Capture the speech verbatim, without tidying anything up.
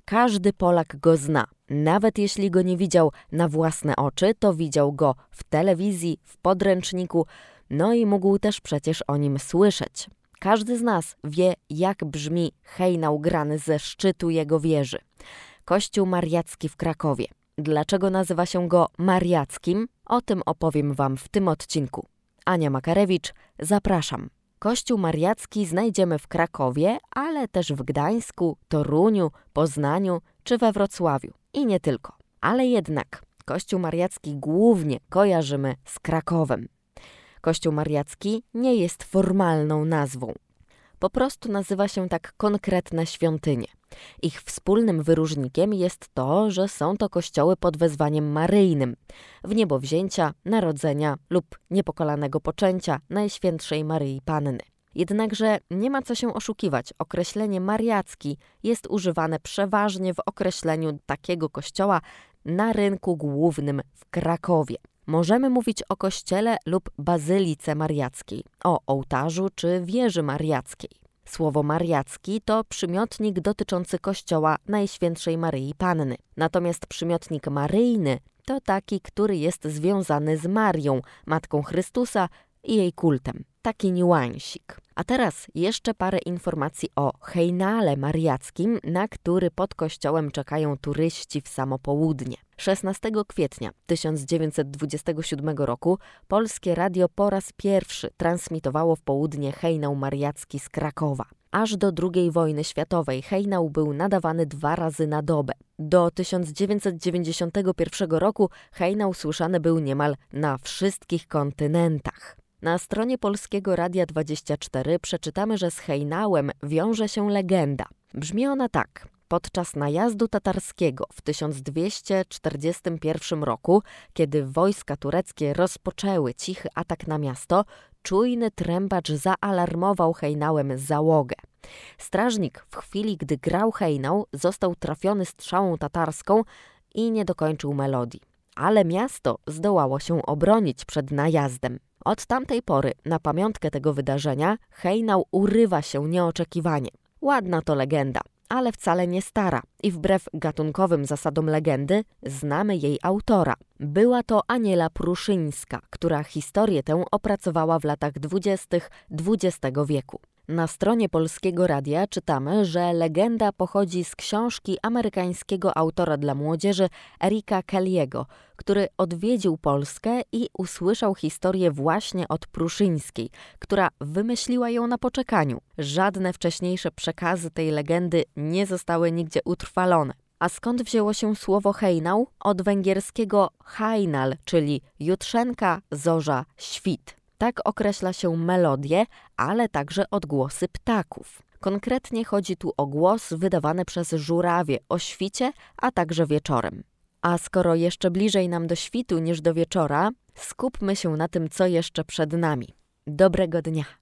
Każdy Polak go zna. Nawet jeśli go nie widział na własne oczy, to widział go w telewizji, w podręczniku, no i mógł też przecież o nim słyszeć. Każdy z nas wie, jak brzmi hejnał grany ze szczytu jego wieży. Kościół Mariacki w Krakowie. Dlaczego nazywa się go Mariackim? O tym opowiem Wam w tym odcinku. Ania Makarewicz, zapraszam. Kościół Mariacki znajdziemy w Krakowie, ale też w Gdańsku, Toruniu, Poznaniu czy we Wrocławiu. I nie tylko. Ale jednak Kościół Mariacki głównie kojarzymy z Krakowem. Kościół Mariacki nie jest formalną nazwą. Po prostu nazywa się tak konkretne świątynie. Ich wspólnym wyróżnikiem jest to, że są to kościoły pod wezwaniem maryjnym, wniebowzięcia, narodzenia lub niepokalanego poczęcia Najświętszej Maryi Panny. Jednakże nie ma co się oszukiwać, określenie mariacki jest używane przeważnie w określeniu takiego kościoła na rynku głównym w Krakowie. Możemy mówić o kościele lub bazylice mariackiej, o ołtarzu czy wieży mariackiej. Słowo mariacki to przymiotnik dotyczący kościoła Najświętszej Maryi Panny. Natomiast przymiotnik maryjny to taki, który jest związany z Marią, Matką Chrystusa i jej kultem. Taki niuansik. A teraz jeszcze parę informacji o hejnale mariackim, na który pod kościołem czekają turyści w samo południe. szesnastego kwietnia tysiąc dziewięćset dwudziestego siódmego roku Polskie Radio po raz pierwszy transmitowało w południe hejnał mariacki z Krakowa. Aż do drugiej wojny światowej hejnał był nadawany dwa razy na dobę. Do tysiąc dziewięćset dziewięćdziesiątego pierwszego roku hejnał słyszany był niemal na wszystkich kontynentach. Na stronie Polskiego Radia dwadzieścia cztery przeczytamy, że z hejnałem wiąże się legenda. Brzmi ona tak. Podczas najazdu tatarskiego w tysiąc dwieście czterdziestym pierwszym roku, kiedy wojska tureckie rozpoczęły cichy atak na miasto, czujny trębacz zaalarmował hejnałem załogę. Strażnik w chwili, gdy grał hejnał, został trafiony strzałą tatarską i nie dokończył melodii. Ale miasto zdołało się obronić przed najazdem. Od tamtej pory, na pamiątkę tego wydarzenia, hejnał urywa się nieoczekiwanie. Ładna to legenda, ale wcale nie stara i wbrew gatunkowym zasadom legendy znamy jej autora. Była to Aniela Pruszyńska, która historię tę opracowała w latach dwudziestych dwudziestego wieku. Na stronie Polskiego Radia czytamy, że legenda pochodzi z książki amerykańskiego autora dla młodzieży Erika Kelly'ego, który odwiedził Polskę i usłyszał historię właśnie od Pruszyńskiej, która wymyśliła ją na poczekaniu. Żadne wcześniejsze przekazy tej legendy nie zostały nigdzie utrwalone. A skąd wzięło się słowo hejnał? Od węgierskiego hajnal, czyli jutrzenka, zorza, świt. Tak określa się melodię, ale także odgłosy ptaków. Konkretnie chodzi tu o głos wydawany przez żurawie o świcie, a także wieczorem. A skoro jeszcze bliżej nam do świtu niż do wieczora, skupmy się na tym, co jeszcze przed nami. Dobrego dnia!